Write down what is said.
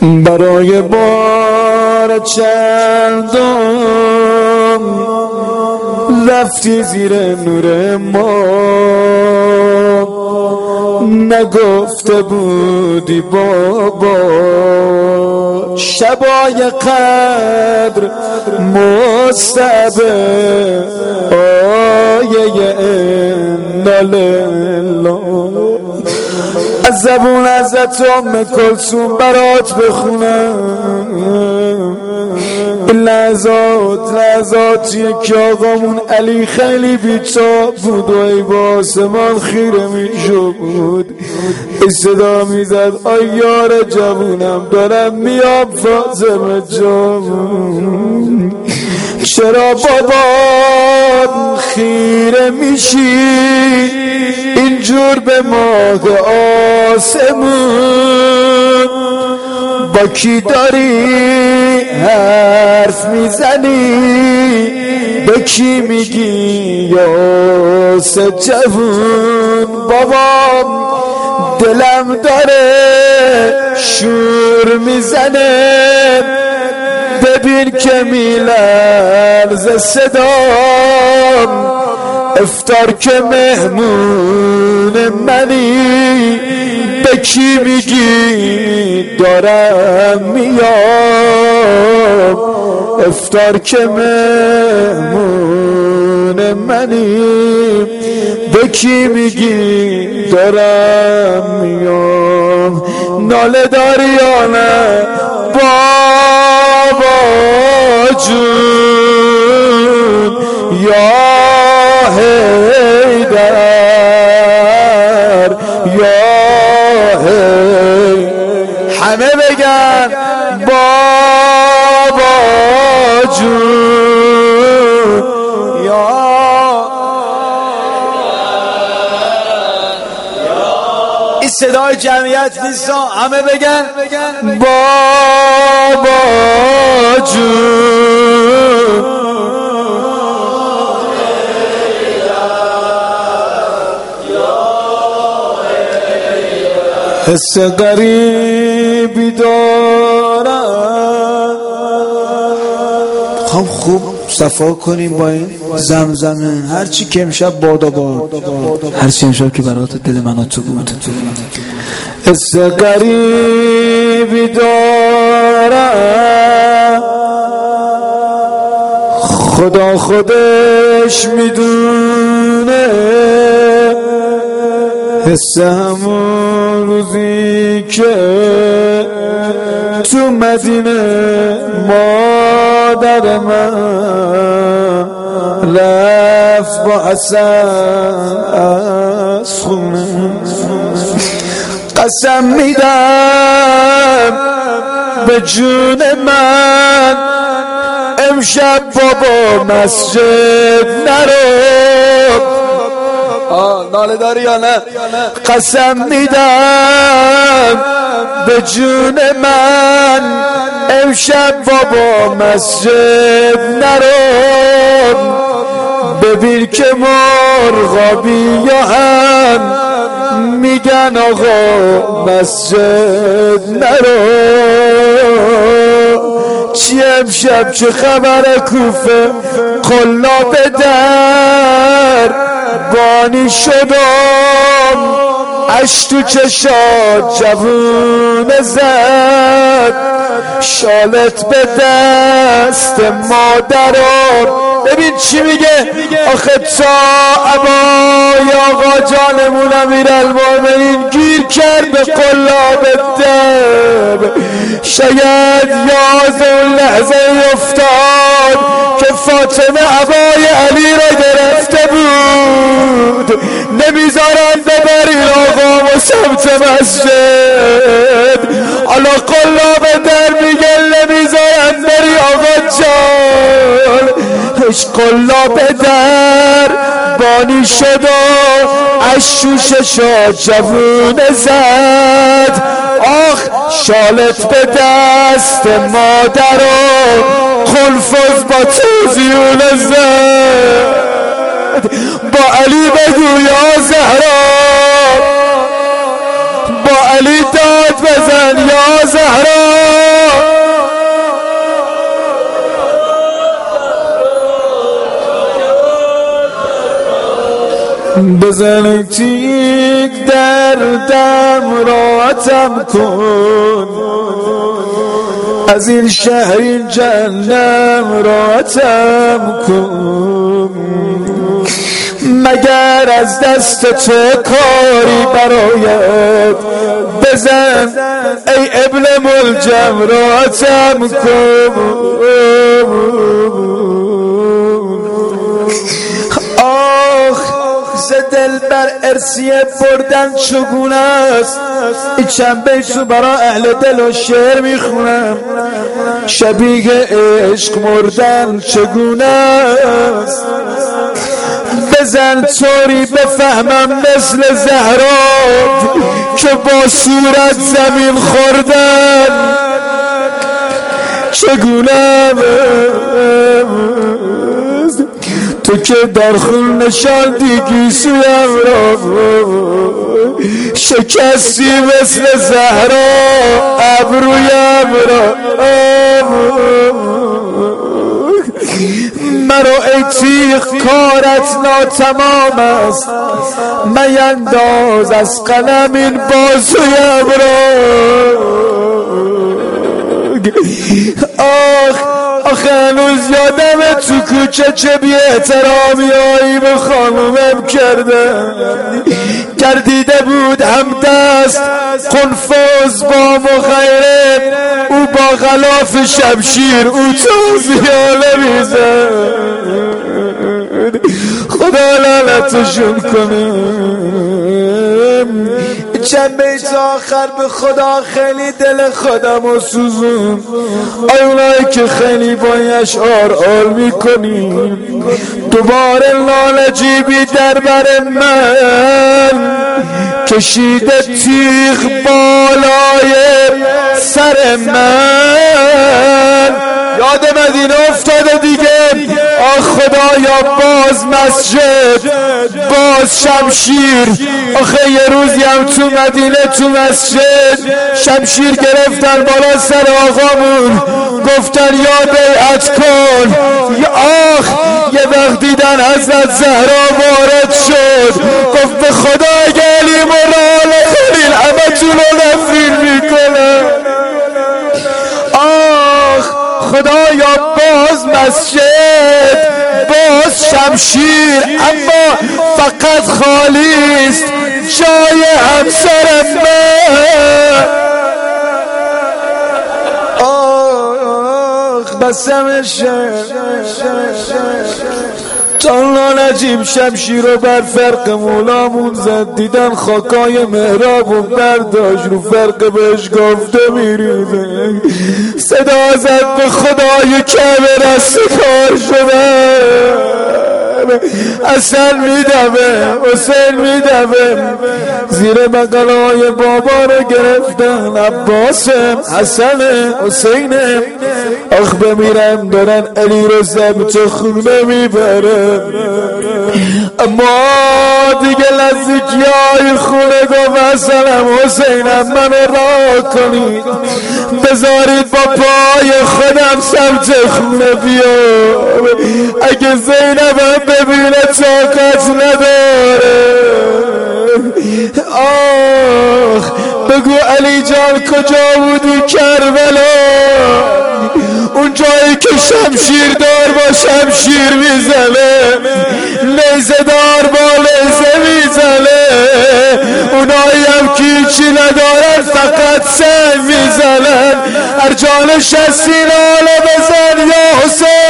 برای بار چندم رفتی زیر نور ما، نگفته بودی بابا شبای قدر مستبه آیه ناله از زبون ازت ام کلثوم برات بخونم. لحظاتیه که آقامون علی خیلی بی‌تاب بود و ای با آسمان خیره میشد، صدا میزد آی یار جوونم دارم میام فاطمه جان، چرا بابا خیره میشی اینجور به ماه آسمون؟ با کی داری حرف میزنی؟ به کی میگی یاس جوون؟ بابا دلم داره شور میزنه، ببین که میلرزه صدام، افطار که مهمون منی، به کی میگی دارم میام؟ افطار که مهمون منی، به کی میگی دارم میام؟ ناله داری یا نه بابا جون؟ یا حیدر یا همه بگن بابا جون یا این صدای جمعیت نیست، همه بگن بابا جون. حس غریبی دارم، خوب صفا کنیم با این زمزمه، هرچی که امشب بادا باد، هرچی امشب که برات دل من تو بود. حس غریبی دارم، خدا خودش میدونه، حس همون روزی که تو مدینه مادر من رفت با حسن از خونه، قسم میدم به جون من امشب بابا مسجد نرو. ناله داری یا نه؟ قسم میدم به جون من امشب بابا مسجد نرو، ببین که مرغابی یا هم میگن آقا مسجد نرو. چی امشب چه خبر کوفه قلاب در بانی شدم، اش تو چشات جوون زد، شالت به دست مادرم. ببین چی میگه آخه تا عبای آقا جانمون امیرالمومنین گیر کرد به قلاب در، شاید یاد اون لحظه افتاد که فاطمه عبای علی را گرفته بود، نمیذارن ببری آقا و سمت مسجد. حالا قلاب در میگه نمیذارن بری آقا جان، قلاب در بانی شد و از شوششا جوون زد، آخ شالت به دست مادر و خلفز با توزیون زد. با علی بگو یا زهرا، با علی داد بزن یا زهرا، بزن تیک دردم راحتم کن، از این شهر این جهنم راحتم کن. مگر از دست تو کاری برایت، بزن ای ابن ملجم راحتم کن. ز دل بر ارسیه بردن چگونه است، این چند بیتو برا اهل دل و شعر میخونم. شبیه عشق مردن چگونه است، بزن طوری بفهمم مثل زهرا که با صورت زمین خوردن چگونه. تو که در خون نشاندی گیسویم را، شکستی مثل زهرا ابرویم را. مرا ای تیغ کارت ناتمام است، مینداز از قلم این بازویم را. آخه هنوز یادم تو کوچه چه بی احترامی هایی به خانومم گردیده بود همدست قنفذ با مخیره، او با غلاف شمشیر او توزیانه میزد. خدا لعنتشون کنه. چند بیت آخر به خدا خیلی دل خودم رو سوزون. اونایی که خیلی با اشعار آل میکنی، دوباره لالجیبی در بر من کشیده تیغ بالای سر من. یاد مدینه افتاده دیگه. آه خدایا باز مسجد، باز شمشیر. آخه یه روزی هم تو مدینه تو مسجد شمشیر گرفتن بالا سر آقامون، گفتن یا بیعت کن. آخ یه وقت دیدن حضرت زهرا وارد شد، گفت به خدا اگه علی مرال خلیل همه تون رو نفرین میکنه. خدایا باز مسجد، باز شمشیر، اما فقط خالی است جای همسر من. بسمش تا نجیب شمشیر رو بر فرق مولامون زد، دیدن خاکای محرابون برداشت رو فرق بهش گفته میریزه. صدا زد به خدای کعبه رست کار شده، حسن میدوه حسین میدوه. زیر بغلای بابا رو گرفتن، عباسم حسن حسینم. آخ بمیرم دارن علی رو ضبط خونه میبرن. اما دیگه نزدیکی های خونه گفت حسنم حسینم منو راه کنید، بذارید با پای خودم سمت خونه بیام. اگه زینبم ببینه طاقت نداره. آخ بگو علی جان کجا بودی کربلا، اون جایی که شمشیر دار با شمشیر میزنه، نیزه دار با نیزه میزنه، اونایی هم که هیچی ندارن فقط سنگ میزنن. هر جان 60 ناله بزن یا حسین.